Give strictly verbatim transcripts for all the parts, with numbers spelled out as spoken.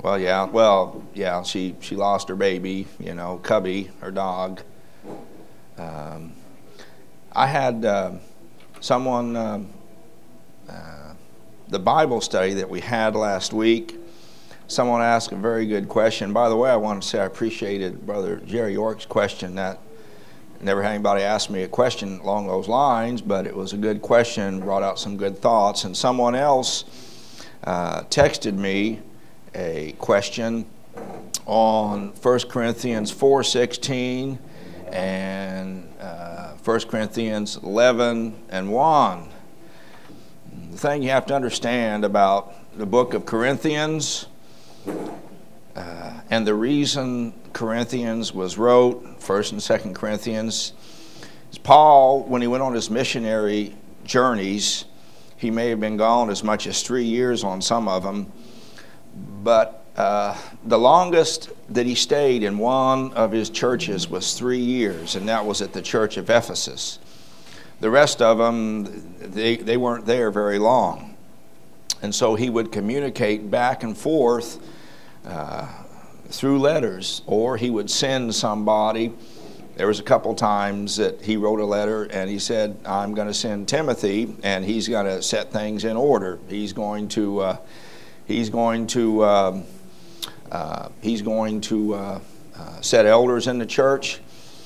Well, yeah, well, yeah, she, she lost her baby, you know, Cubby, her dog. Um, I had uh, someone, uh, uh, the Bible study that we had last week, someone asked a very good question. By the way, I want to say I appreciated Brother Jerry York's question. That never had anybody ask me a question along those lines, but it was a good question, brought out some good thoughts. And someone else uh, texted me a question on First Corinthians four sixteen and uh, First Corinthians eleven and one. The thing you have to understand about the book of Corinthians uh, and the reason Corinthians was wrote, First and Second Corinthians, is Paul, when he went on his missionary journeys, he may have been gone as much as three years on some of them, but uh, the longest that he stayed in one of his churches was three years, and that was at the church of Ephesus. The rest of them, they, they weren't there very long. And so he would communicate back and forth uh, through letters, or he would send somebody. There was a couple times that he wrote a letter and he said, I'm going to send Timothy, and he's going to set things in order. He's going to... Uh, He's going to uh, uh, he's going to uh, uh, set elders in the church.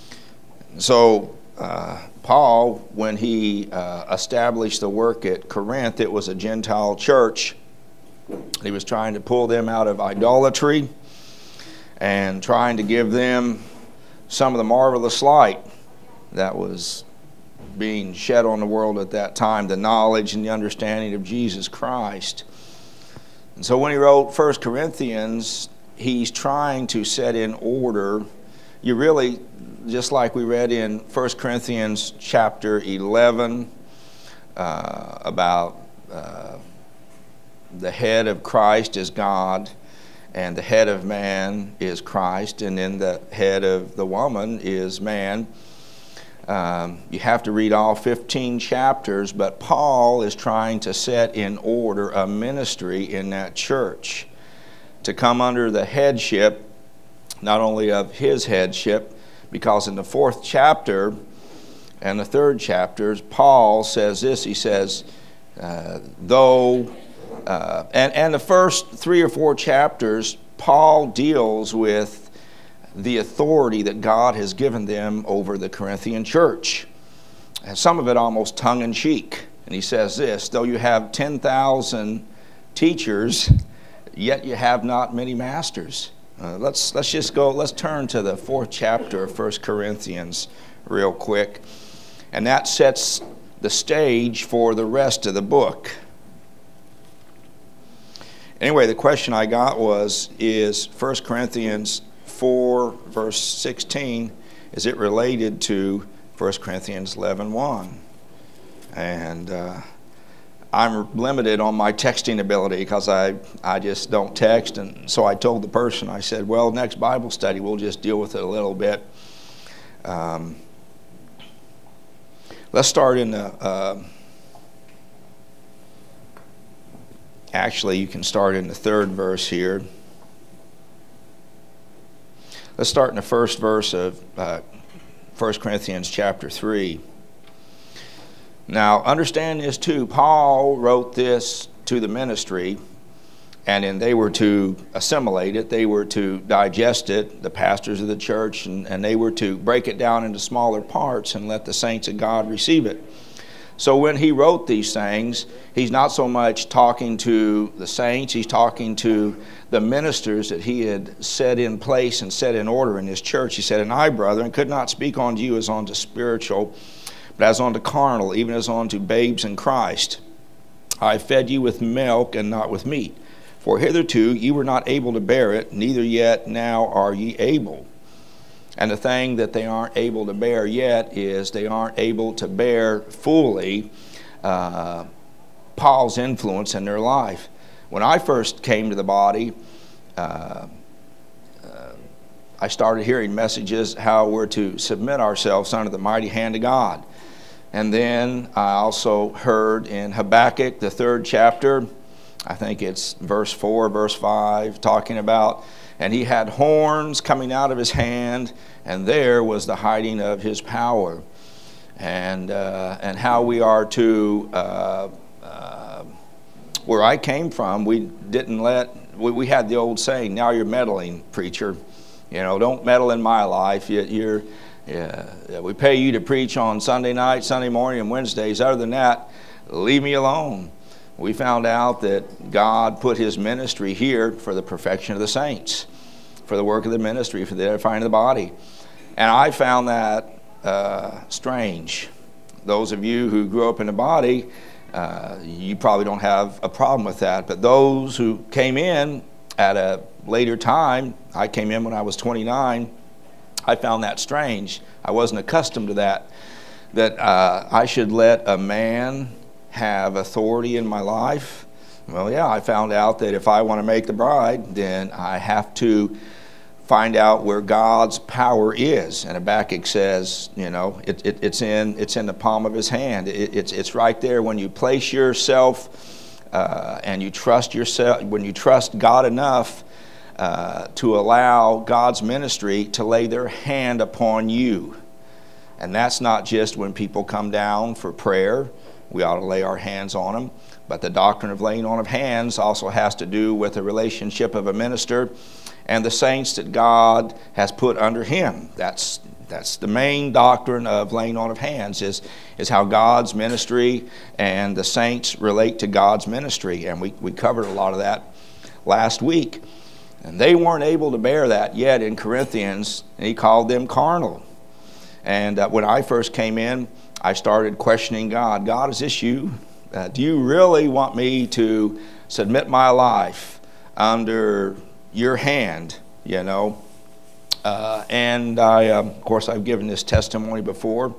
So uh, Paul, when he uh, established the work at Corinth, it was a Gentile church. He was trying to pull them out of idolatry and trying to give them some of the marvelous light that was being shed on the world at that time, the knowledge and the understanding of Jesus Christ. And so when he wrote First Corinthians, he's trying to set in order. You really, just like we read in First Corinthians chapter eleven, uh, about uh, the head of Christ is God, and the head of man is Christ, and then the head of the woman is man. Um, you have to read all fifteen chapters, but Paul is trying to set in order a ministry in that church to come under the headship, not only of his headship, because in the fourth chapter and the third chapters, Paul says this, he says, uh, though, uh, and, and the first three or four chapters, Paul deals with the authority that God has given them over the Corinthian church. And some of it almost tongue-in-cheek. And he says this, though you have ten thousand teachers, yet you have not many masters. Uh, let's, let's just go, let's turn to the fourth chapter of First Corinthians real quick. And that sets the stage for the rest of the book. Anyway, the question I got was, is First Corinthians four verse sixteen, is it related to First Corinthians eleven one? And uh, I'm limited on my texting ability because I, I just don't text, and so I told the person, I said, well, next Bible study we'll just deal with it a little bit. Um, let's start in the, uh, actually you can start in the third verse here. Let's start in the first verse of uh, First Corinthians chapter three. Now, understand this too. Paul wrote this to the ministry, and then they were to assimilate it. They were to digest it, the pastors of the church, and, and they were to break it down into smaller parts and let the saints of God receive it. So when he wrote these things, he's not so much talking to the saints, he's talking to the ministers that he had set in place and set in order in his church. He said, and I, brethren, could not speak unto you as unto spiritual, but as unto carnal, even as unto babes in Christ. I fed you with milk and not with meat. For hitherto ye were not able to bear it, neither yet now are ye able. And the thing that they aren't able to bear yet is they aren't able to bear fully uh, Paul's influence in their life. When I first came to the body, uh, uh, I started hearing messages how we're to submit ourselves under the mighty hand of God. And then I also heard in Habakkuk, the third chapter, I think it's verse four, verse five, talking about, and he had horns coming out of his hand, and there was the hiding of his power. And uh, and how we are to, uh, uh, where I came from, we didn't let, we, we had the old saying, now you're meddling, preacher. You know, don't meddle in my life. You, you're, yeah, we pay you to preach on Sunday night, Sunday morning, and Wednesdays. Other than that, leave me alone. We found out that God put his ministry here for the perfection of the saints, for the work of the ministry, for the edifying of the body. And I found that uh, strange. Those of you who grew up in the body, uh, you probably don't have a problem with that. But those who came in at a later time, I came in when I was twenty-nine, I found that strange. I wasn't accustomed to that, that uh, I should let a man have authority in my life. Well, yeah, I found out that if I want to make the bride, then I have to find out where God's power is. And Habakkuk says, you know, it, it, it's in it's in the palm of his hand. It, it's it's right there when you place yourself uh, and you trust yourself. When you trust God enough uh, to allow God's ministry to lay their hand upon you, and that's not just when people come down for prayer. We ought to lay our hands on them. But the doctrine of laying on of hands also has to do with the relationship of a minister and the saints that God has put under him. That's that's the main doctrine of laying on of hands, is, is how God's ministry and the saints relate to God's ministry. And we, we covered a lot of that last week. And they weren't able to bear that yet in Corinthians, and he called them carnal. And uh, when I first came in, I started questioning God. God, is this you? Uh, do you really want me to submit my life under your hand, you know? Uh, and I, um, of course, I've given this testimony before,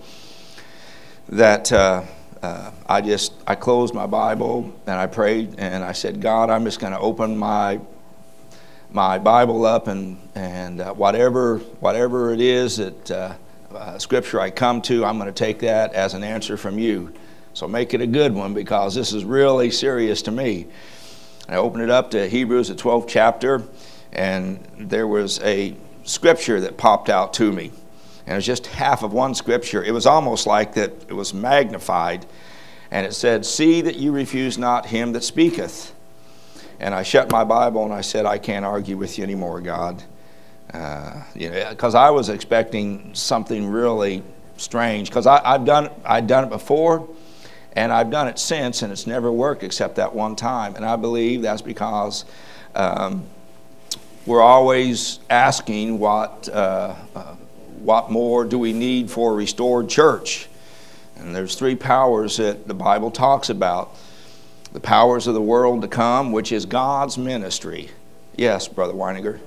that uh, uh, I just, I closed my Bible and I prayed and I said, God, I'm just going to open my my Bible up, and, and uh, whatever, whatever it is that uh, Uh, scripture I come to, I'm going to take that as an answer from you. So make it a good one, because this is really serious to me. I opened it up to Hebrews, the twelfth chapter, and there was a scripture that popped out to me. And it was just half of one scripture. It was almost like that it was magnified. And it said, see that you refuse not him that speaketh. And I shut my Bible and I said, I can't argue with you anymore, God. Uh, you know, because I was expecting something really strange. Because I've done I'd done it before, and I've done it since, and it's never worked except that one time. And I believe that's because um, we're always asking what uh, uh, what more do we need for a restored church? And there's three powers that the Bible talks about: the powers of the world to come, which is God's ministry. Yes, Brother Weininger.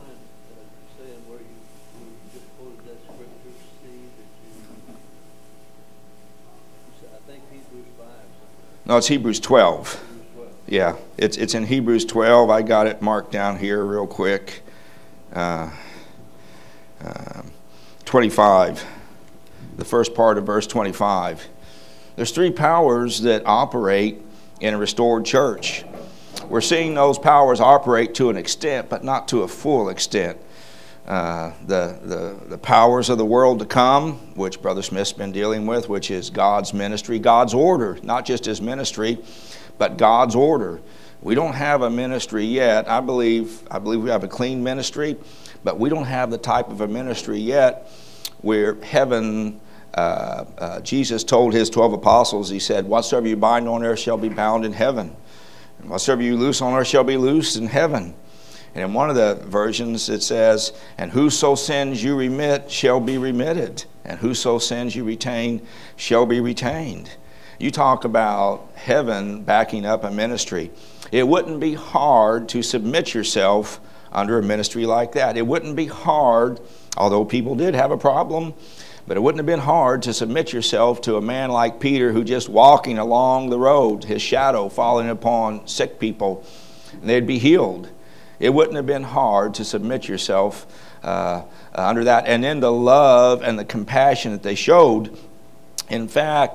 No, it's Hebrews twelve. Yeah, it's it's in Hebrews twelve. I got it marked down here real quick. Uh, uh, twenty-five, the first part of verse twenty-five. There's three powers that operate in a restored church. We're seeing those powers operate to an extent, but not to a full extent. Uh, the, the, the powers of the world to come, which Brother Smith's been dealing with, which is God's ministry, God's order, not just his ministry, but God's order. We don't have a ministry yet. I believe, I believe we have a clean ministry, but we don't have the type of a ministry yet where heaven, uh, uh, Jesus told his twelve apostles, he said, whatsoever you bind on earth shall be bound in heaven, and whatsoever you loose on earth shall be loosed in heaven. And in one of the versions it says, and whoso sins you remit shall be remitted, and whoso sins you retain shall be retained. You talk about heaven backing up a ministry. It wouldn't be hard to submit yourself under a ministry like that. It wouldn't be hard, although people did have a problem, but it wouldn't have been hard to submit yourself to a man like Peter, who just walking along the road, his shadow falling upon sick people, and they'd be healed. It wouldn't have been hard to submit yourself uh, under that. And then the love and the compassion that they showed. In fact,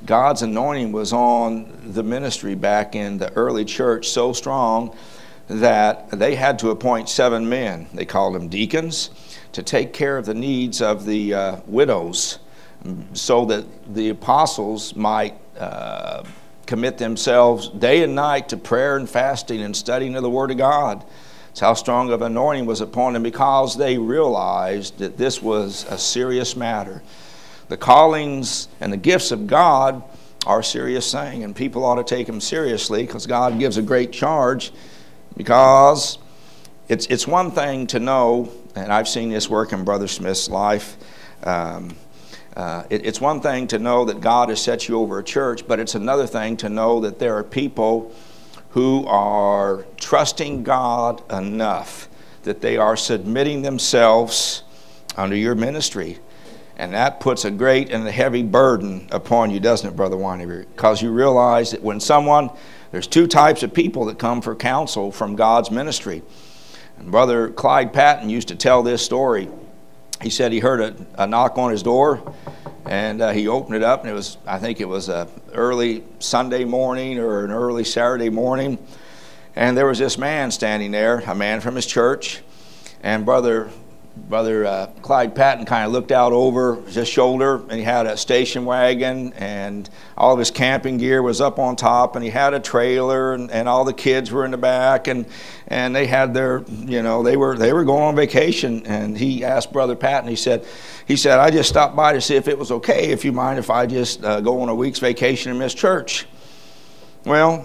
God's anointing was on the ministry back in the early church so strong that they had to appoint seven men. They called them deacons to take care of the needs of the uh, widows, so that the apostles might uh, commit themselves day and night to prayer and fasting and studying of the Word of God. It's how strong of anointing was upon them, because they realized that this was a serious matter. The callings and the gifts of God are a serious thing, and people ought to take them seriously, because God gives a great charge. Because it's, it's one thing to know, and I've seen this work in Brother Smith's life, um, uh, it, it's one thing to know that God has set you over a church, but it's another thing to know that there are people who are trusting God enough that they are submitting themselves under your ministry. And that puts a great and a heavy burden upon you, doesn't it, Brother Wineberry? Because you realize that when someone, there's two types of people that come for counsel from God's ministry. And Brother Clyde Patton used to tell this story. He said he heard a, a knock on his door, and uh, he opened it up, and it was, I think it was a early Sunday morning or an early Saturday morning, and there was this man standing there, a man from his church, and Brother Brother uh, Clyde Patton kind of looked out over his shoulder, and he had a station wagon, and all of his camping gear was up on top, and he had a trailer, and, and all the kids were in the back, and and they had their, you know, they were they were going on vacation. And he asked Brother Patton, he said, he said, I just stopped by to see if it was okay, if you mind if I just uh, go on a week's vacation and miss church. Well,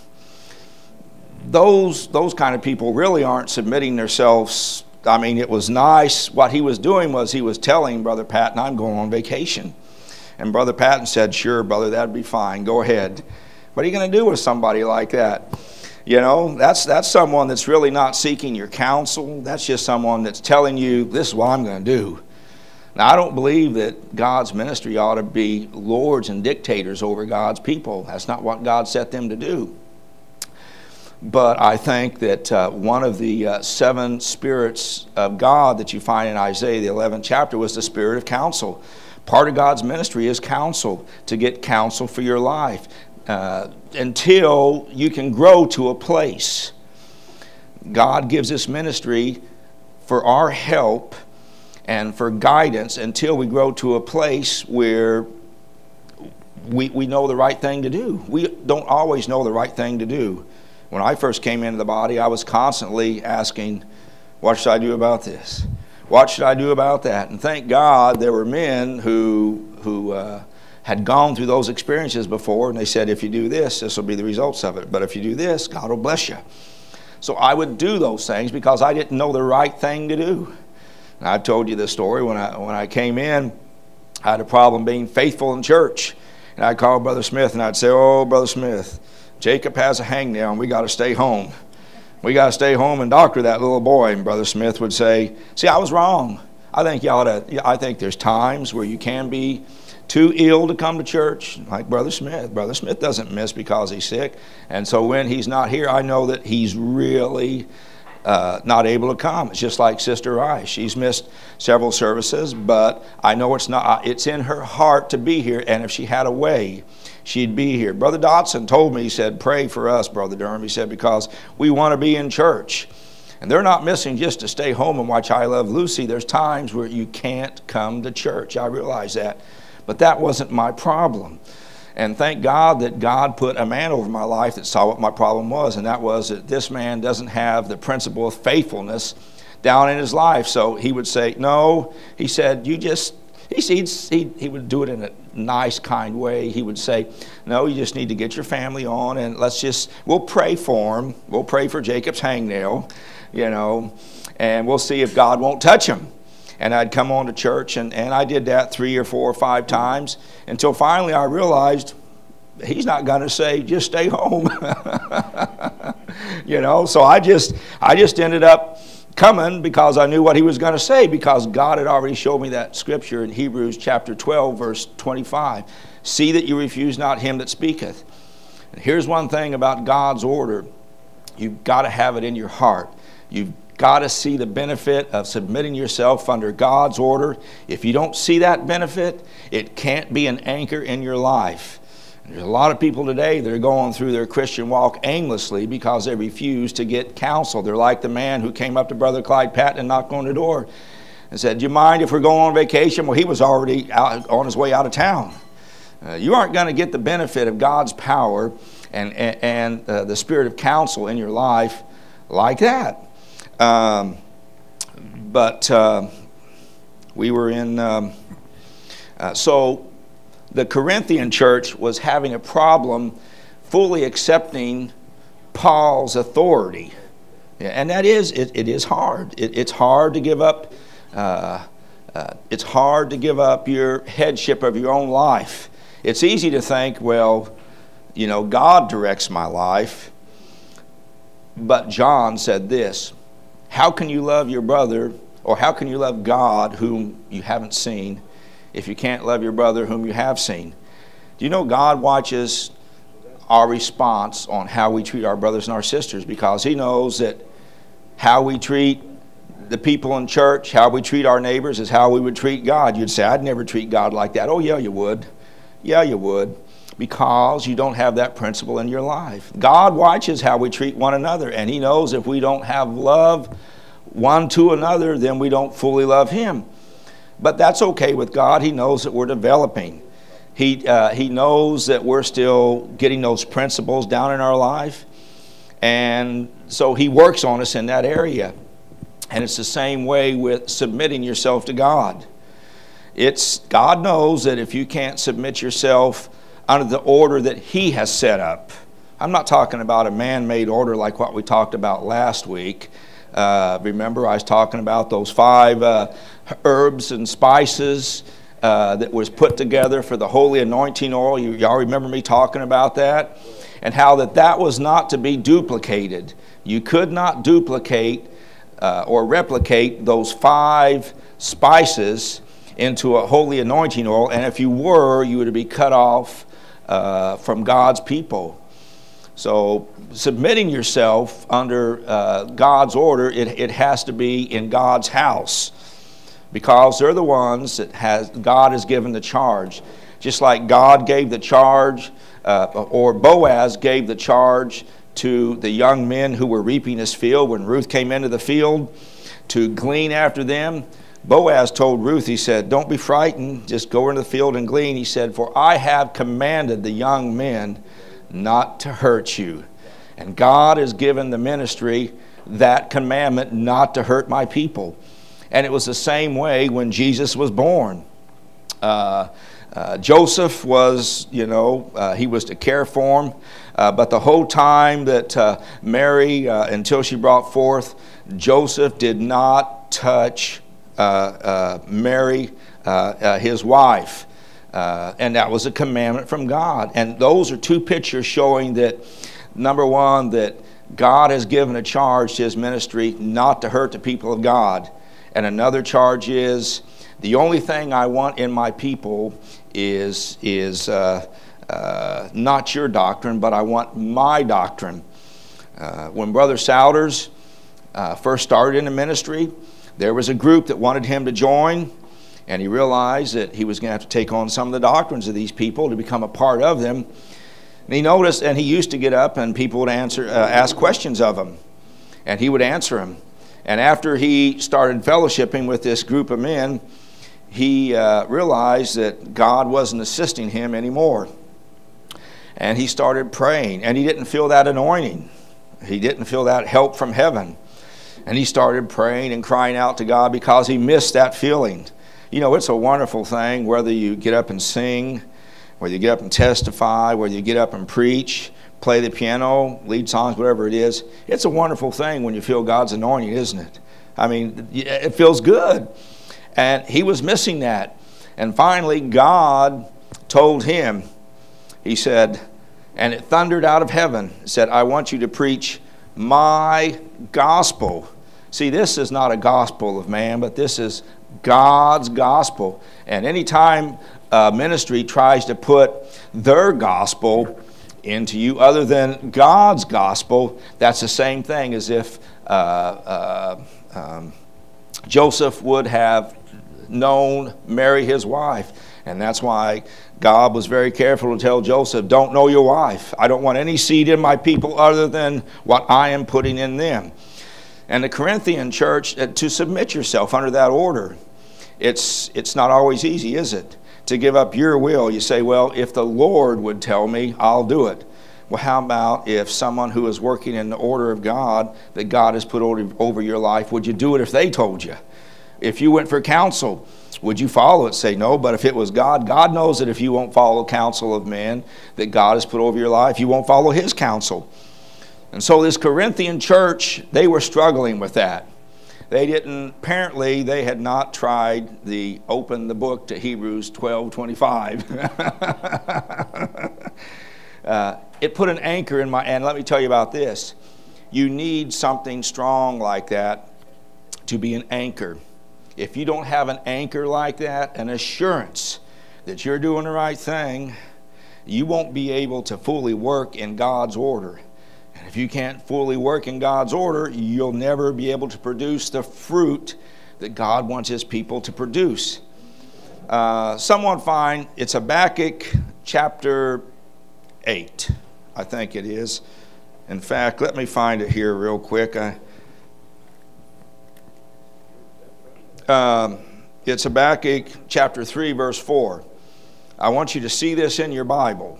those those kind of people really aren't submitting themselves. I mean, it was nice. What he was doing was he was telling Brother Patton, I'm going on vacation. And Brother Patton said, sure, brother, that'd be fine. Go ahead. What are you going to do with somebody like that? You know, that's, that's someone that's really not seeking your counsel. That's just someone that's telling you, this is what I'm going to do. Now, I don't believe that God's ministry ought to be lords and dictators over God's people. That's not what God set them to do. But I think that uh, one of the uh, seven spirits of God that you find in Isaiah, the eleventh chapter, was the spirit of counsel. Part of God's ministry is counsel, to get counsel for your life, uh, until you can grow to a place. God gives this ministry for our help and for guidance until we grow to a place where we, we know the right thing to do. We don't always know the right thing to do. When I first came into the body, I was constantly asking, what should I do about this? What should I do about that? And thank God there were men who, who uh, had gone through those experiences before, and they said, if you do this, this will be the results of it. But if you do this, God will bless you. So I would do those things because I didn't know the right thing to do. And I've told you this story. When I, when I came in, I had a problem being faithful in church. And I'd call Brother Smith, and I'd say, oh, Brother Smith, Jacob has a hangnail, and we got to stay home. We got to stay home and doctor that little boy. And Brother Smith would say, see, I was wrong. I think you ought to, I think there's times where you can be too ill to come to church, like Brother Smith. Brother Smith doesn't miss because he's sick. And so when he's not here, I know that he's really uh, not able to come. It's just like Sister Rice. She's missed several services, but I know it's not, it's in her heart to be here. And if she had a way, she'd be here. Brother Dotson told me, he said, pray for us, Brother Durham. He said, because we want to be in church. And they're not missing just to stay home and watch I Love Lucy. There's times where you can't come to church. I realize that. But that wasn't my problem. And thank God that God put a man over my life that saw what my problem was. And that was that this man doesn't have the principle of faithfulness down in his life. So he would say, no. He said, you just... He, he, he would do it in a nice, kind way. He would say, no, you just need to get your family on, and let's just, we'll pray for him. We'll pray for Jacob's hangnail, you know, and we'll see if God won't touch him. And I'd come on to church, and, and I did that three or four or five times until finally I realized he's not going to say, just stay home. You know, so I just, I just ended up coming because I knew what he was going to say, because God had already showed me that scripture in Hebrews chapter twelve, verse twenty-five. See that you refuse not him that speaketh. And here's one thing about God's order. You've got to have it in your heart. You've got to see the benefit of submitting yourself under God's order. If you don't see that benefit, it can't be an anchor in your life. There's a lot of people today that are going through their Christian walk aimlessly because they refuse to get counsel. They're like the man who came up to Brother Clyde Patton and knocked on the door and said, "Do you mind if we're going on vacation?" Well, he was already out, on his way out of town. Uh, you aren't going to get the benefit of God's power and, and, and uh, the spirit of counsel in your life like that. Um, but uh, we were in, um, uh, so the Corinthian church was having a problem fully accepting Paul's authority. And that is, it, it is hard. It, it's hard to give up, uh, uh, it's hard to give up your headship of your own life. It's easy to think, well, you know, God directs my life. But John said this, how can you love your brother, or how can you love God whom you haven't seen, if you can't love your brother whom you have seen? Do you know God watches our response on how we treat our brothers and our sisters, because he knows that how we treat the people in church, how we treat our neighbors is how we would treat God. You'd say, I'd never treat God like that. Oh, yeah, you would. Yeah, you would, because you don't have that principle in your life. God watches how we treat one another, and he knows if we don't have love one to another, then we don't fully love him. But that's okay with God. He knows that we're developing. He, uh, he knows that we're still getting those principles down in our life. And so he works on us in that area. And it's the same way with submitting yourself to God. It's, God knows that if you can't submit yourself under the order that he has set up. I'm not talking about a man-made order like what we talked about last week. Uh, remember, I was talking about those five uh, herbs and spices uh, that was put together for the holy anointing oil. You, y'all remember me talking about that? And how that that was not to be duplicated. You could not duplicate uh, or replicate those five spices into a holy anointing oil. And if you were, you would be cut off uh, from God's people. So submitting yourself under uh, God's order, it, it has to be in God's house, because they're the ones that has God has given the charge. Just like God gave the charge, uh, or Boaz gave the charge to the young men who were reaping his field when Ruth came into the field to glean after them. Boaz told Ruth, he said, don't be frightened, just go into the field and glean. He said, for I have commanded the young men not to hurt you. And God has given the ministry that commandment not to hurt my people. And it was the same way when Jesus was born. Uh, uh, Joseph was, you know, uh, he was to care for him. Uh, but the whole time that uh, Mary, uh, until she brought forth, Joseph did not touch uh, uh, Mary, uh, uh, his wife. Uh, and that was a commandment from God. And those are two pictures showing that, number one, that God has given a charge to his ministry not to hurt the people of God. And another charge is, the only thing I want in my people is, is uh, uh, not your doctrine, but I want my doctrine. Uh, when Brother Souders uh, first started in the ministry, there was a group that wanted him to join. And he realized that he was going to have to take on some of the doctrines of these people to become a part of them. And he noticed, and he used to get up and people would answer, uh, ask questions of him. And he would answer them. And after he started fellowshipping with this group of men, he uh, realized that God wasn't assisting him anymore. And he started praying. And he didn't feel that anointing. He didn't feel that help from heaven. And he started praying and crying out to God because he missed that feeling. You know, it's a wonderful thing whether you get up and sing, whether you get up and testify, whether you get up and preach, play the piano, lead songs, whatever it is. It's a wonderful thing when you feel God's anointing, isn't it? I mean, it feels good. And he was missing that. And finally, God told him, he said, and it thundered out of heaven, said, I want you to preach my gospel. See, this is not a gospel of man, but this is God's gospel. And anytime uh, ministry tries to put their gospel into you other than God's gospel, that's the same thing as if uh, uh, um, Joseph would have known Mary, his wife. And that's why God was very careful to tell Joseph, don't know your wife. I don't want any seed in my people other than what I am putting in them. And the Corinthian church, to submit yourself under that order, it's, it's not always easy, is it? To give up your will. You say, well, if the Lord would tell me, I'll do it. Well, how about if someone who is working in the order of God, that God has put over, over your life, would you do it if they told you? If you went for counsel, would you follow it? Say no, but if it was God, God knows that if you won't follow counsel of men that God has put over your life, you won't follow his counsel. And so this Corinthian church, they were struggling with that. They didn't, apparently they had not tried the open the book to Hebrews twelve twenty-five. uh, it put an anchor in my, and let me tell you about this. You need something strong like that to be an anchor. If you don't have an anchor like that, an assurance that you're doing the right thing, you won't be able to fully work in God's order. And if you can't fully work in God's order, you'll never be able to produce the fruit that God wants his people to produce. Uh, someone find, it's Habakkuk chapter eight, I think it is. In fact, let me find it here real quick. I, um, it's Habakkuk chapter three, verse four. I want you to see this in your Bible.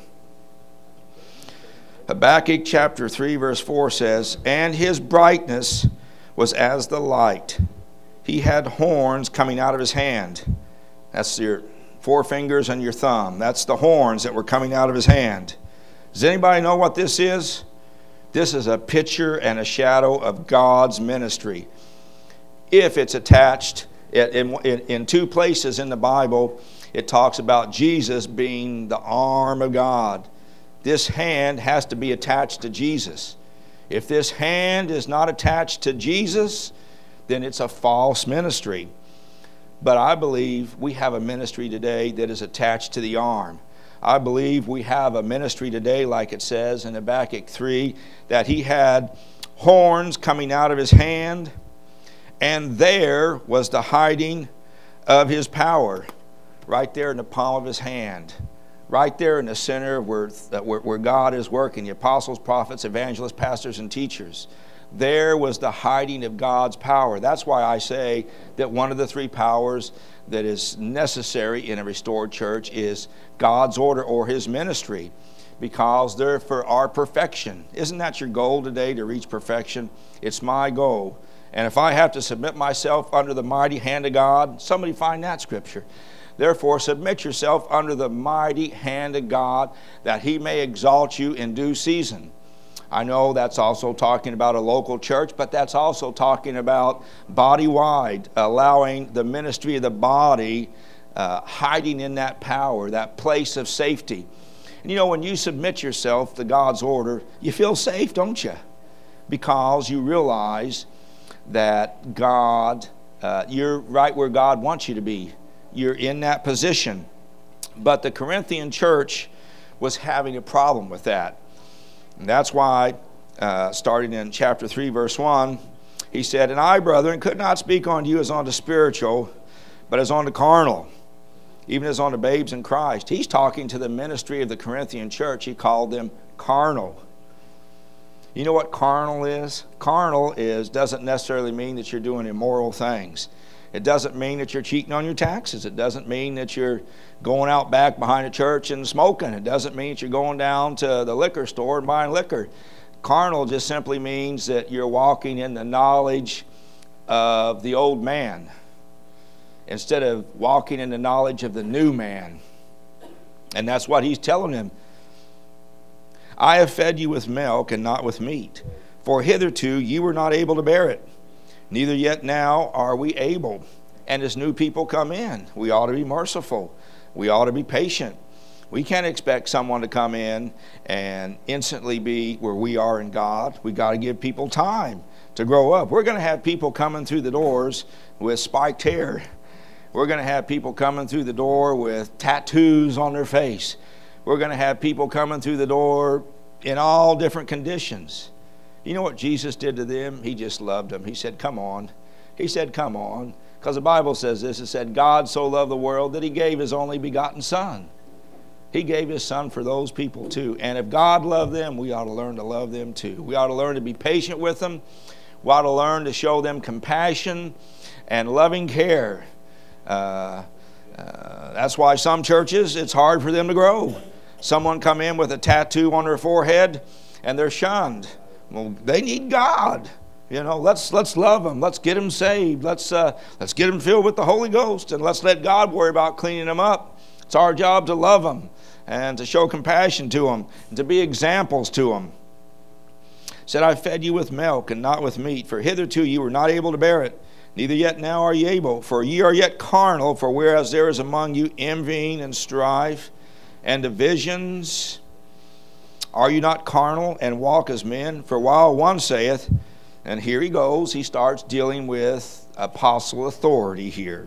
Habakkuk chapter three verse four says, and his brightness was as the light. He had horns coming out of his hand. That's your forefingers and your thumb. That's the horns that were coming out of his hand. Does anybody know what this is? This is a picture and a shadow of God's ministry. If it's attached, in, in, in two places in the Bible, it talks about Jesus being the arm of God. This hand has to be attached to Jesus. If this hand is not attached to Jesus, then it's a false ministry. But I believe we have a ministry today that is attached to the arm. I believe we have a ministry today, like it says in Habakkuk three, that he had horns coming out of his hand, and there was the hiding of his power, right there in the palm of his hand. Right there in the center where, where, where God is working, the apostles, prophets, evangelists, pastors, and teachers. There was the hiding of God's power. That's why I say that one of the three powers that is necessary in a restored church is God's order or his ministry, because they're for our perfection. Isn't that your goal today, to reach perfection? It's my goal. And if I have to submit myself under the mighty hand of God, somebody find that scripture. Therefore, submit yourself under the mighty hand of God, that he may exalt you in due season. I know that's also talking about a local church, but that's also talking about body-wide, allowing the ministry of the body uh, hiding in that power, that place of safety. And you know, when you submit yourself to God's order, you feel safe, don't you? Because you realize that God, uh, you're right where God wants you to be. You're in that position. But the Corinthian church was having a problem with that. And that's why, uh, starting in chapter three, verse one, he said, and I, brethren, could not speak unto you as unto spiritual, but as unto carnal, even as unto babes in Christ. He's talking to the ministry of the Corinthian church. He called them carnal. You know what carnal is? Carnal is doesn't necessarily mean that you're doing immoral things. It doesn't mean that you're cheating on your taxes. It doesn't mean that you're going out back behind a church and smoking. It doesn't mean that you're going down to the liquor store and buying liquor. Carnal just simply means that you're walking in the knowledge of the old man instead of walking in the knowledge of the new man. And that's what he's telling them. I have fed you with milk and not with meat, for hitherto you were not able to bear it. Neither yet now are we able. And as new people come in, we ought to be merciful. We ought to be patient. We can't expect someone to come in and instantly be where we are in God. We got to give people time to grow up. We're going to have people coming through the doors with spiked hair. We're going to have people coming through the door with tattoos on their face. We're going to have people coming through the door in all different conditions. You know what Jesus did to them? He just loved them. He said, come on. He said, come on. Because the Bible says this. It said, God so loved the world that he gave his only begotten Son. He gave his Son for those people too. And if God loved them, we ought to learn to love them too. We ought to learn to be patient with them. We ought to learn to show them compassion and loving care. Uh, uh, that's why some churches, it's hard for them to grow. Someone come in with a tattoo on their forehead and they're shunned. Well, they need God. You know, let's let's love them. Let's get them saved. Let's uh, let's get them filled with the Holy Ghost, and let's let God worry about cleaning them up. It's our job to love them and to show compassion to them and to be examples to them. Said, I fed you with milk and not with meat, for hitherto you were not able to bear it, neither yet now are ye able. For ye are yet carnal, for whereas there is among you envying and strife and divisions, are you not carnal and walk as men? For while one saith, and here he goes, he starts dealing with apostle authority here.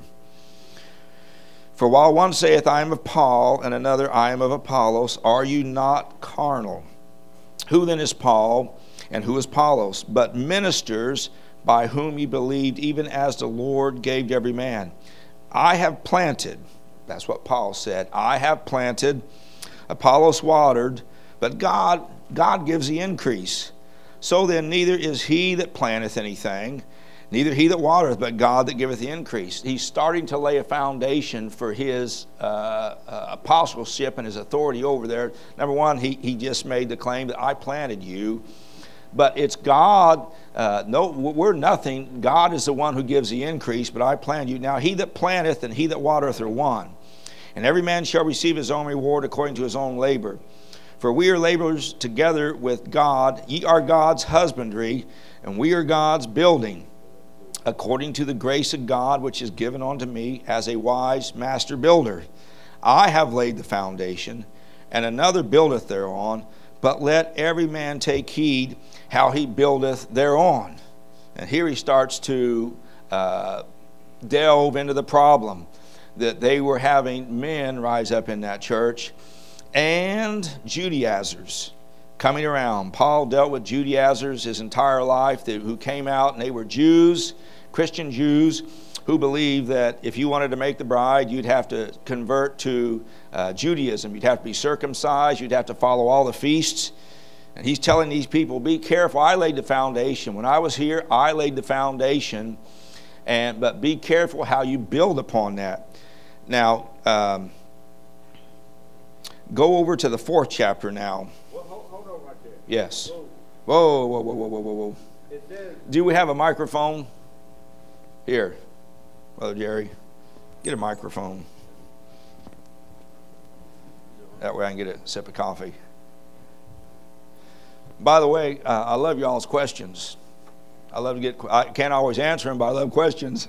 For while one saith, I am of Paul, and another, I am of Apollos, are you not carnal? Who then is Paul, and who is Apollos? But ministers by whom ye believed, even as the Lord gave to every man. I have planted, that's what Paul said, I have planted, Apollos watered, but God, God gives the increase. So then neither is he that planteth anything, neither he that watereth, but God that giveth the increase. He's starting to lay a foundation for his uh, uh, apostleship and his authority over there. Number one, he, he just made the claim that I planted you. But it's God, uh, no, we're nothing. God is the one who gives the increase, but I planted you. Now he that planteth and he that watereth are one. And every man shall receive his own reward according to his own labor. For we are laborers together with God. Ye are God's husbandry, and we are God's building, according to the grace of God which is given unto me as a wise master builder. I have laid the foundation, and another buildeth thereon, but let every man take heed how he buildeth thereon. And here he starts to uh, delve into the problem that they were having men rise up in that church, and Judaizers coming around. Paul dealt with Judaizers his entire life who came out, and they were Jews, Christian Jews, who believed that if you wanted to make the bride, you'd have to convert to uh, Judaism. You'd have to be circumcised. You'd have to follow all the feasts. And he's telling these people, be careful. I laid the foundation. When I was here, I laid the foundation. And but be careful how you build upon that. Now, um, go over to the fourth chapter now. Well, hold, hold on right there. Yes. Whoa, whoa, whoa, whoa, whoa, whoa, whoa. It says, Do we have a microphone? Here, Brother Jerry, get a microphone. That way I can get a sip of coffee. By the way, uh, I love y'all's questions. I love to get, I can't always answer them, but I love questions.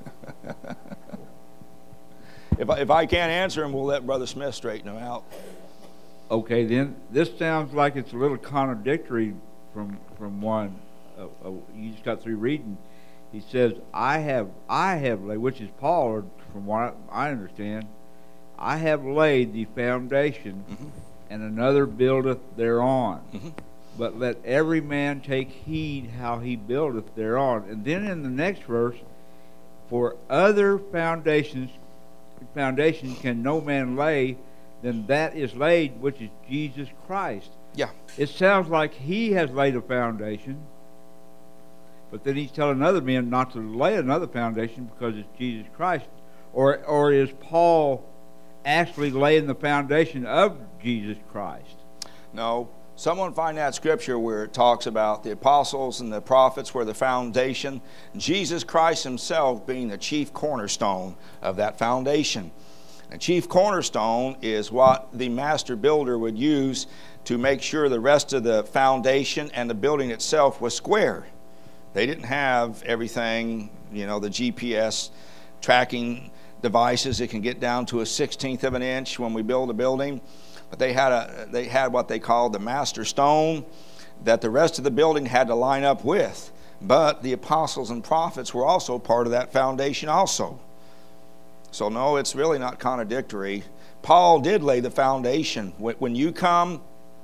if, I, if I can't answer them, we'll let Brother Smith straighten them out. okay, then this sounds like it's a little contradictory from from one. Uh, uh, you just got through reading. He says, I have, I have laid, which is Paul, or from what I understand, I have laid the foundation, mm-hmm. and another buildeth thereon. Mm-hmm. But let every man take heed how he buildeth thereon. And then in the next verse, for other foundations, foundation can no man lay than that is laid, which is Jesus Christ. Yeah. It sounds like he has laid a foundation, but then he's telling other men not to lay another foundation because it's Jesus Christ. Or, or is Paul actually laying the foundation of Jesus Christ? No. Someone find that scripture where it talks about the apostles and the prophets were the foundation, Jesus Christ himself being the chief cornerstone of that foundation. The chief cornerstone is what the master builder would use to make sure the rest of the foundation and the building itself was square. They didn't have everything, you know, the G P S tracking devices that can get down to a sixteenth of an inch when we build a building. But they had a they had what they called the master stone that the rest of the building had to line up with. But the apostles and prophets were also part of that foundation also. So no, it's really not contradictory. Paul did lay the foundation. When, when you come,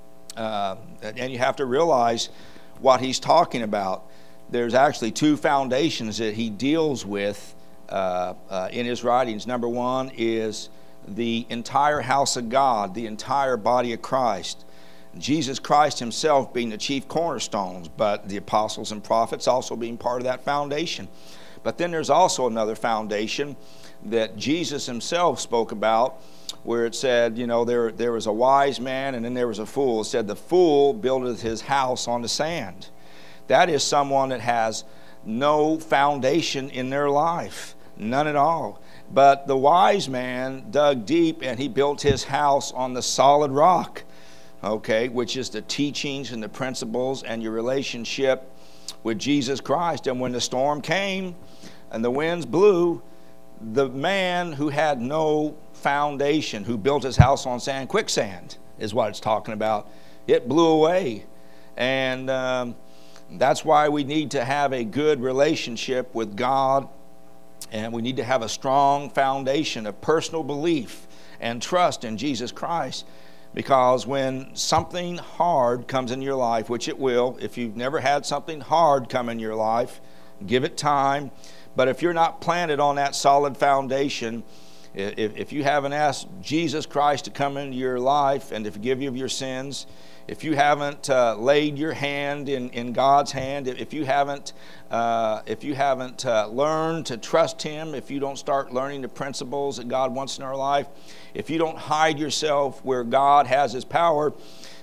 uh, and you have to realize what he's talking about. There's actually two foundations that he deals with uh, uh, in his writings. Number one is the entire house of God, the entire body of Christ. Jesus Christ himself being the chief cornerstones, but the apostles and prophets also being part of that foundation. But then there's also another foundation that Jesus himself spoke about, where it said, you know, there, there was a wise man and then there was a fool. It said the fool buildeth his house on the sand. That is someone that has no foundation in their life, none at all. But the wise man dug deep and he built his house on the solid rock, okay, which is the teachings and the principles and your relationship with Jesus Christ. And when the storm came and the winds blew, the man who had no foundation, who built his house on sand, quicksand is what it's talking about, it blew away. And um, that's why we need to have a good relationship with God, and we need to have a strong foundation of personal belief and trust in Jesus Christ. Because when something hard comes in your life, which it will, if you've never had something hard come in your life, give it time. But if you're not planted on that solid foundation, if, if you haven't asked Jesus Christ to come into your life and to forgive you of your sins, if you haven't uh, laid your hand in, in God's hand, if you haven't, uh, if you haven't uh, learned to trust Him, if you don't start learning the principles that God wants in our life, if you don't hide yourself where God has His power,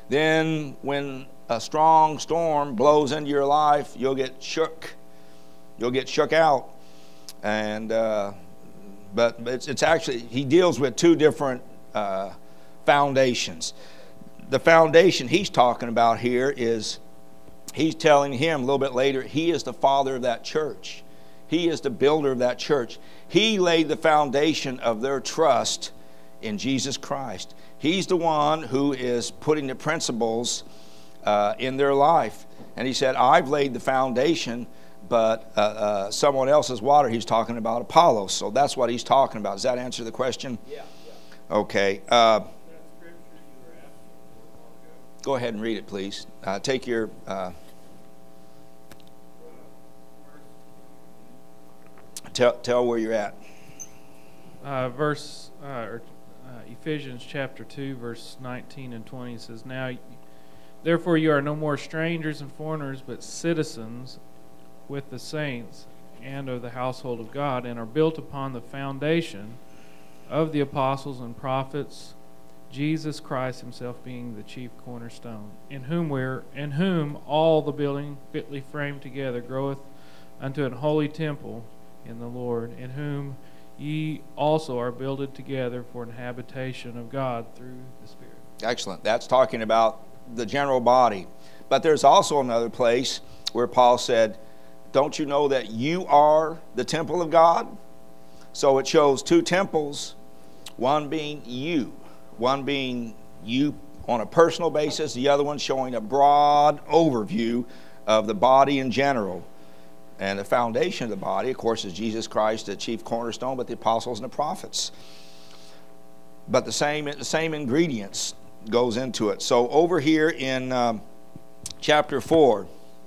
then when a strong storm blows into your life, you'll get shook. You'll get shook out. And uh, but it's, it's actually, he deals with two different uh, foundations. The foundation he's talking about here is, he's telling him a little bit later, he is the father of that church. He is the builder of that church. He laid the foundation of their trust in Jesus Christ. He's the one who is putting the principles uh, in their life. And he said, I've laid the foundation, but uh, uh, someone else's water. He's talking about Apollos. So that's what he's talking about. Does that answer the question? Yeah. yeah. Okay. Uh, Go ahead and read it, please. Uh, take your... Uh, tell, tell where you're at. Uh, verse, uh, or, uh, Ephesians chapter two, verse nineteen and twenty says, Now, therefore you are no more strangers and foreigners, but citizens with the saints and of the household of God, and are built upon the foundation of the apostles and prophets, Jesus Christ himself being the chief cornerstone, in whom we're in whom all the building fitly framed together groweth unto an holy temple in the Lord, in whom ye also are builded together for an habitation of God through the Spirit. Excellent. That's talking about the general body. But there's also another place where Paul said, don't you know that you are the temple of God? So it shows two temples, one being you. One being you on a personal basis, the other one showing a broad overview of the body in general. And the foundation of the body, of course, is Jesus Christ, the chief cornerstone, but the apostles and the prophets. But the same, the same ingredients goes into it. So over here in um, chapter four,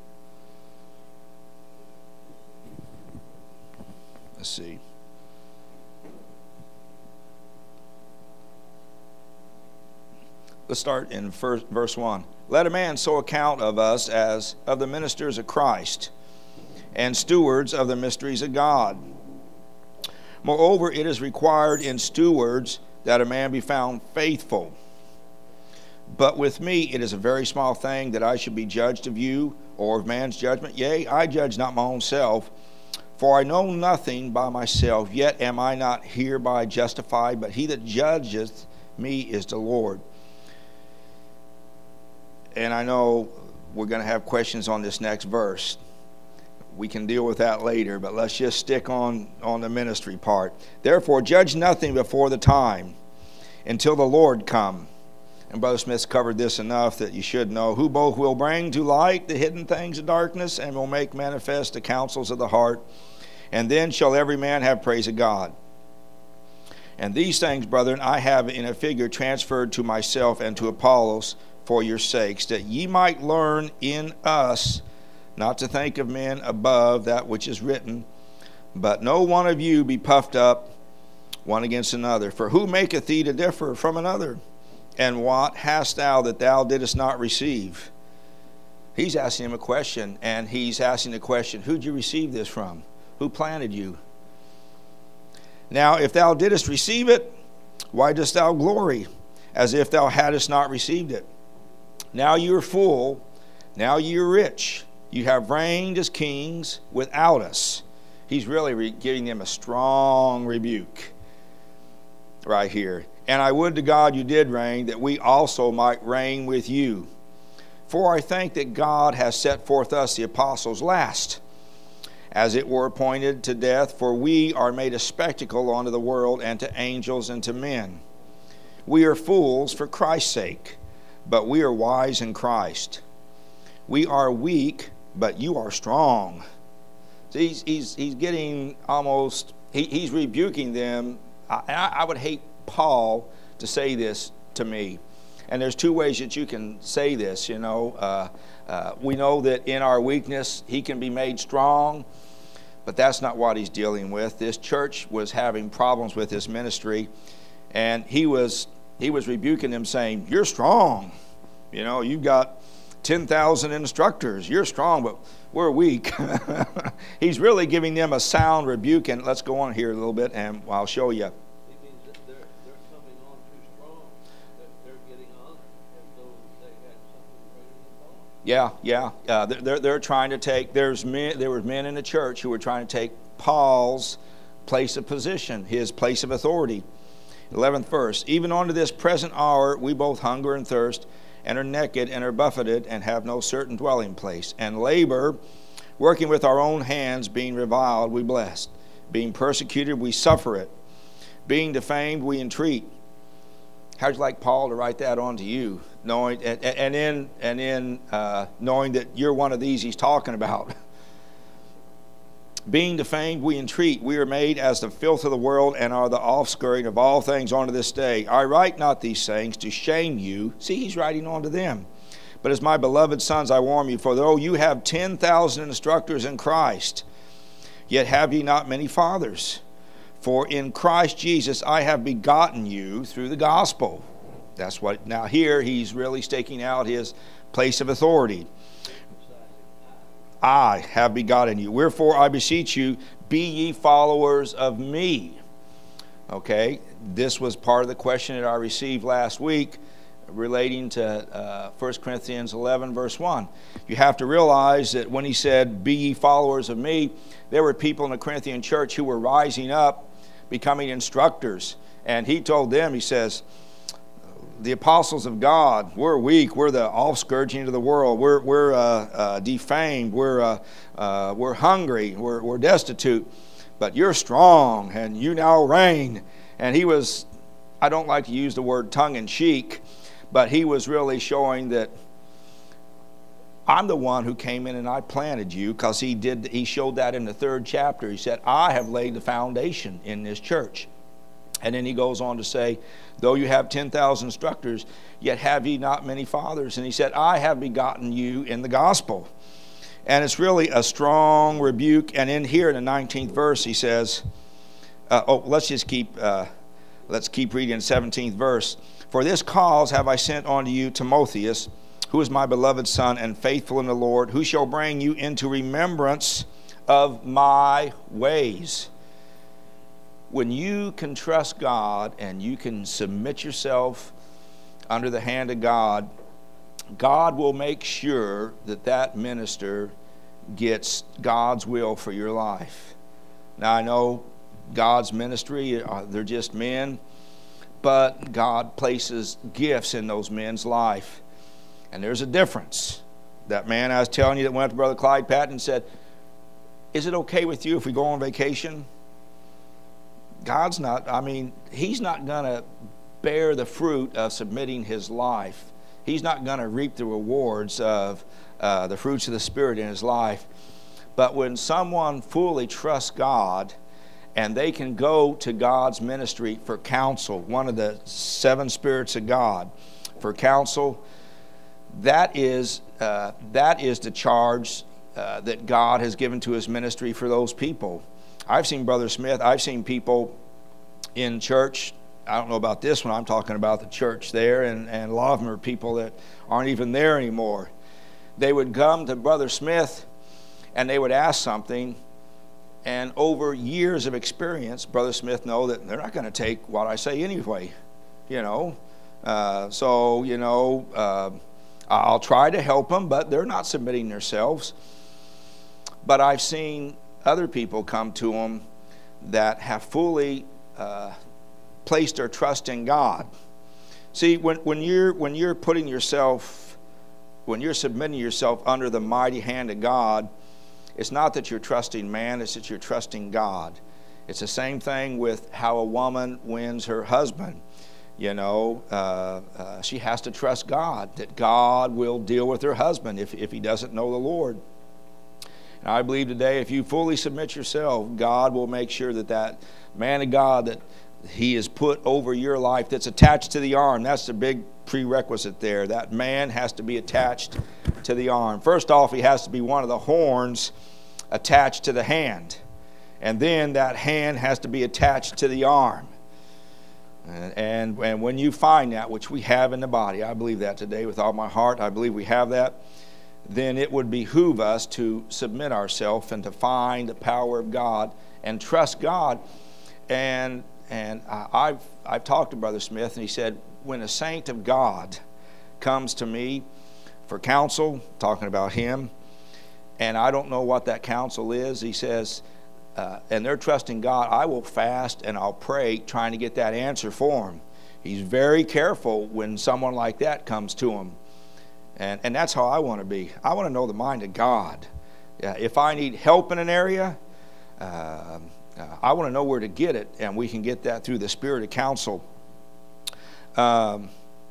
let's see. Let's start in first, verse one. Let a man so account of us as of the ministers of Christ, and stewards of the mysteries of God. Moreover, it is required in stewards that a man be found faithful. But with me it is a very small thing that I should be judged of you, or of man's judgment. Yea, I judge not my own self, for I know nothing by myself, yet am I not hereby justified, but he that judgeth me is the Lord. And I know we're going to have questions on this next verse. We can deal with that later, but let's just stick on, on the ministry part. Therefore, judge nothing before the time, until the Lord come. And Brother Smith's covered this enough that you should know, who both will bring to light the hidden things of darkness, and will make manifest the counsels of the heart. And then shall every man have praise of God. And these things, brethren, I have in a figure transferred to myself and to Apollos for your sakes, that ye might learn in us not to think of men above that which is written, but no one of you be puffed up one against another. For who maketh thee to differ from another? And what hast thou that thou didst not receive? He's asking him a question, and he's asking the question, who'd you receive this from? Who planted you? Now, if thou didst receive it, why dost thou glory, as if thou hadst not received it? Now you are full, now you are rich. You have reigned as kings without us. He's really re- giving them a strong rebuke right here. And I would to God you did reign, that we also might reign with you. For I think that God has set forth us, the apostles, last, as it were appointed to death, for we are made a spectacle unto the world, and to angels, and to men. We are fools for Christ's sake, but we are wise in Christ. We are weak, but you are strong. So he's, he's, he's getting almost, he, he's rebuking them. I, I would hate Paul to say this to me. And there's two ways that you can say this, you know. Uh, uh, we know that in our weakness, he can be made strong, but that's not what he's dealing with. This church was having problems with his ministry, and he was he was rebuking them, saying, you're strong. You know, you've got ten thousand instructors. You're strong, but we're weak. He's really giving them a sound rebuke, and let's go on here a little bit, and I'll show you. Yeah, yeah. Uh, they're they're trying to take. There's men. There were men in the church who were trying to take Paul's place of position, his place of authority. Eleventh verse. Even unto this present hour, we both hunger and thirst, and are naked, and are buffeted, and have no certain dwelling place, and labor, working with our own hands, being reviled, we bless, being persecuted, we suffer it, being defamed, we entreat. How'd you like Paul to write that on to you? Knowing and, and in and in uh, knowing that you're one of these he's talking about. Being defamed, we entreat. We are made as the filth of the world, and are the offscouring of all things unto this day. I write not these things to shame you. See, he's writing on to them. But as my beloved sons, I warn you, for though you have ten thousand instructors in Christ, yet have ye not many fathers. For in Christ Jesus I have begotten you through the gospel. That's what, now here he's really staking out his place of authority. I have begotten you. Wherefore I beseech you, be ye followers of me. Okay, this was part of the question that I received last week relating to uh, First Corinthians eleven, verse one. You have to realize that when he said, be ye followers of me, there were people in the Corinthian church who were rising up, becoming instructors. And he told them, he says, the apostles of God, we're weak. We're the offscourging of the world. We're, we're uh, uh, defamed. We're, uh, uh, we're hungry. We're, we're destitute. But you're strong, and you now reign. And he was, I don't like to use the word tongue-in-cheek, but he was really showing that I'm the one who came in and I planted you, because he did. He showed that in the third chapter. He said, I have laid the foundation in this church. And then he goes on to say, though you have ten thousand instructors, yet have ye not many fathers. And he said, I have begotten you in the gospel. And it's really a strong rebuke. And in here in the nineteenth verse, he says, uh, oh, let's just keep, uh, let's keep reading the seventeenth verse. For this cause have I sent unto you Timotheus, who is my beloved son and faithful in the Lord, who shall bring you into remembrance of my ways. When you can trust God and you can submit yourself under the hand of God, God will make sure that that minister gets God's will for your life. Now, I know God's ministry, uh, they're just men, but God places gifts in those men's life. And there's a difference. That man I was telling you that went up to Brother Clyde Patton and said, is it okay with you if we go on vacation? God's not, I mean, he's not going to bear the fruit of submitting his life. He's not going to reap the rewards of uh, the fruits of the Spirit in his life. But when someone fully trusts God and they can go to God's ministry for counsel, one of the seven spirits of God, for counsel. That is, uh, that is the charge uh, that God has given to his ministry for those people. I've seen Brother Smith, I've seen people in church, I don't know about this one, I'm talking about the church there, and, and a lot of them are people that aren't even there anymore. They would come to Brother Smith and they would ask something, and over years of experience, Brother Smith know that they're not going to take what I say anyway, you know. Uh, so, you know, uh, I'll try to help them, but they're not submitting themselves. But I've seen other people come to them that have fully uh, placed their trust in God. See, when, when you're when you're putting yourself, when you're submitting yourself under the mighty hand of God, it's not that you're trusting man, it's that you're trusting God. It's the same thing with how a woman wins her husband. You know, uh, uh, she has to trust God, that God will deal with her husband if, if he doesn't know the Lord. And I believe today, if you fully submit yourself, God will make sure that that man of God that he has put over your life, that's attached to the arm, that's the big prerequisite there. That man has to be attached to the arm. First off, he has to be one of the horns attached to the hand. And then that hand has to be attached to the arm. And, and, and when you find that, which we have in the body, I believe that today with all my heart, I believe we have that, then it would behoove us to submit ourselves and to find the power of God and trust God. And and I've, I've talked to Brother Smith, and he said, when a saint of God comes to me for counsel, talking about him, and I don't know what that counsel is, he says, uh, and they're trusting God, I will fast and I'll pray trying to get that answer for him. He's very careful when someone like that comes to him. And, and that's how I want to be. I want to know the mind of God. Yeah, if I need help in an area, uh, uh, I want to know where to get it, and we can get that through the spirit of counsel. Um,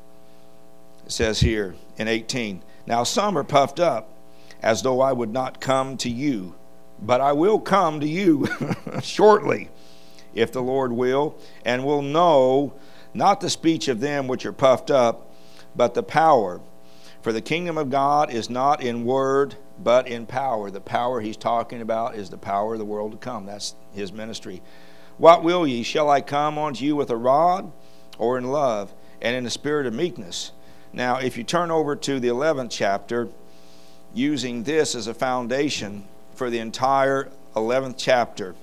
it says here in eighteen, now some are puffed up as though I would not come to you, but I will come to you shortly, if the Lord will, and will know not the speech of them which are puffed up, but the power. For the kingdom of God is not in word, but in power. The power he's talking about is the power of the world to come. That's his ministry. What will ye? Shall I come unto you with a rod, or in love, and in the spirit of meekness? Now, if you turn over to the eleventh chapter, using this as a foundation for the entire eleventh chapter,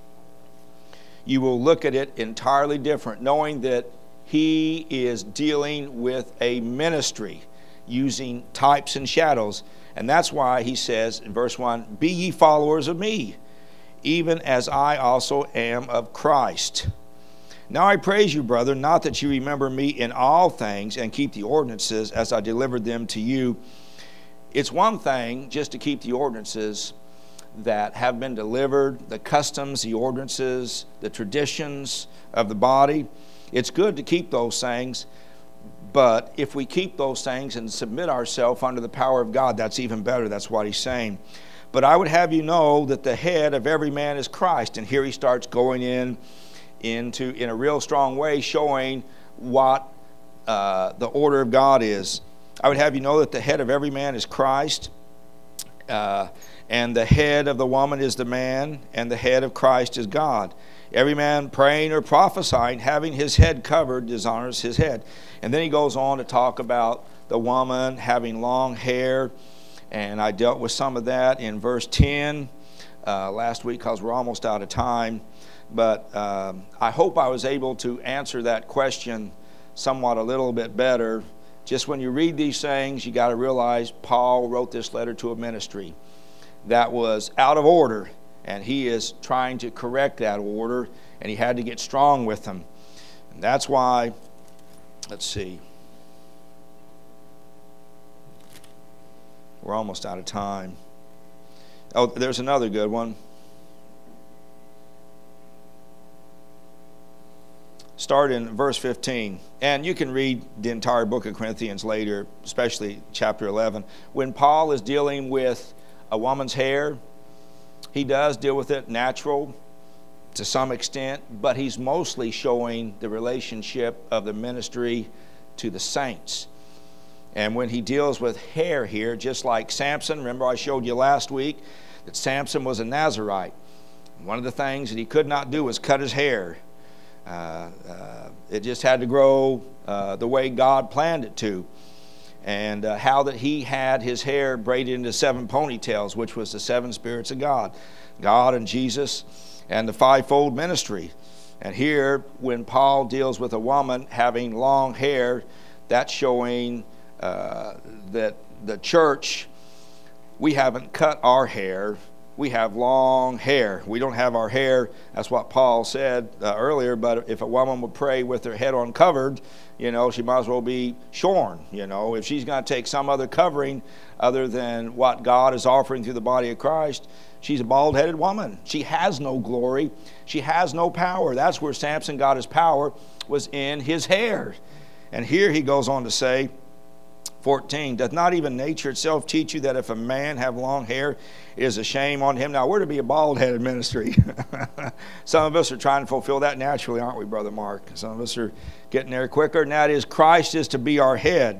you will look at it entirely different, knowing that he is dealing with a ministry using types and shadows. And that's why he says in verse one, be ye followers of me, even as I also am of Christ. Now I praise you, brother, not that you remember me in all things and keep the ordinances as I delivered them to you. It's one thing just to keep the ordinances that have been delivered, the customs, the ordinances, the traditions of the body. It's good to keep those things, but if we keep those things and submit ourselves under the power of God, that's even better. That's what he's saying. But I would have you know that the head of every man is Christ. And here he starts going in into in a real strong way, showing what uh, the order of God is. I would have you know that the head of every man is Christ, uh, and the head of the woman is the man, and the head of Christ is God. Every man praying or prophesying, having his head covered, dishonors his head. And then he goes on to talk about the woman having long hair, and I dealt with some of that in verse ten uh, last week because we're almost out of time. But uh, I hope I was able to answer that question somewhat a little bit better. Just when you read these things, you got to realize Paul wrote this letter to a ministry that was out of order, and he is trying to correct that order, and he had to get strong with them. And that's why, let's see, we're almost out of time. Oh, there's another good one. Start in verse fifteen. And you can read the entire book of Corinthians later, especially chapter eleven. When Paul is dealing with a woman's hair, he does deal with it natural, to some extent, but he's mostly showing the relationship of the ministry to the saints. And when he deals with hair here, just like Samson, remember I showed you last week that Samson was a Nazirite. One of the things that he could not do was cut his hair. Uh, uh, it just had to grow uh, the way God planned it to. And uh, how that he had his hair braided into seven ponytails, which was the seven spirits of God. God and Jesus and the fivefold ministry. And here, when Paul deals with a woman having long hair, that's showing uh, that the church, we haven't cut our hair. We have long hair. We don't have our hair. That's what Paul said uh, earlier. But if a woman would pray with her head uncovered, you know, she might as well be shorn. You know, if she's going to take some other covering other than what God is offering through the body of Christ, she's a bald-headed woman. She has no glory. She has no power. That's where Samson got his power, was in his hair. And here he goes on to say, fourteen, doth not even nature itself teach you that if a man have long hair, it is a shame on him? Now, we're to be a bald-headed ministry. Some of us are trying to fulfill that naturally, aren't we, Brother Mark? Some of us are getting there quicker, and that is Christ is to be our head.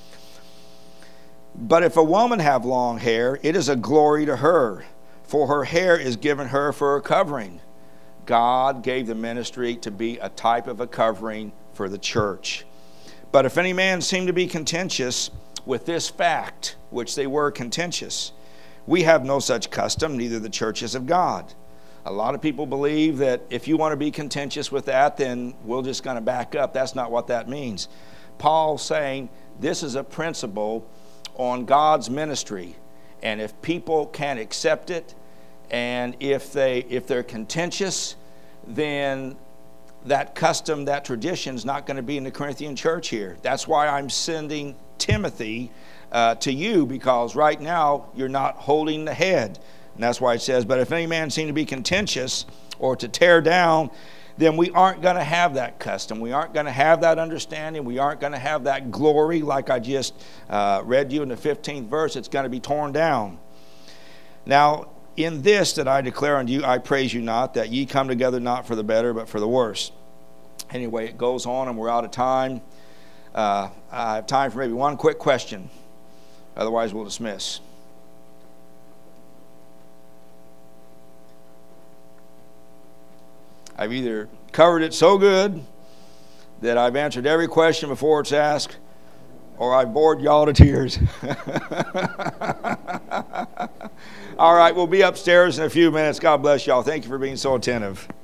But if a woman have long hair, it is a glory to her, for her hair is given her for a covering. God gave the ministry to be a type of a covering for the church. But if any man seem to be contentious with this fact, which they were contentious, we have no such custom, neither the churches of God. A lot of people believe that if you want to be contentious with that, then we're just going to back up. That's not what that means. Paul's saying this is a principle on God's ministry, and if people can't accept it, and if they if they're contentious, then that custom, that tradition is not going to be in the Corinthian church here. That's why I'm sending Timothy uh, to you, because right now you're not holding the head. And that's why it says, but if any man seem to be contentious or to tear down, then we aren't going to have that custom. We aren't going to have that understanding. We aren't going to have that glory like I just uh, read you in the fifteenth verse. It's going to be torn down. Now, in this that I declare unto you, I praise you not, that ye come together not for the better, but for the worse. Anyway, it goes on, and we're out of time. Uh, I have time for maybe one quick question. Otherwise, we'll dismiss. I've either covered it so good that I've answered every question before it's asked, or I've bored y'all to tears. All right, we'll be upstairs in a few minutes. God bless y'all. Thank you for being so attentive.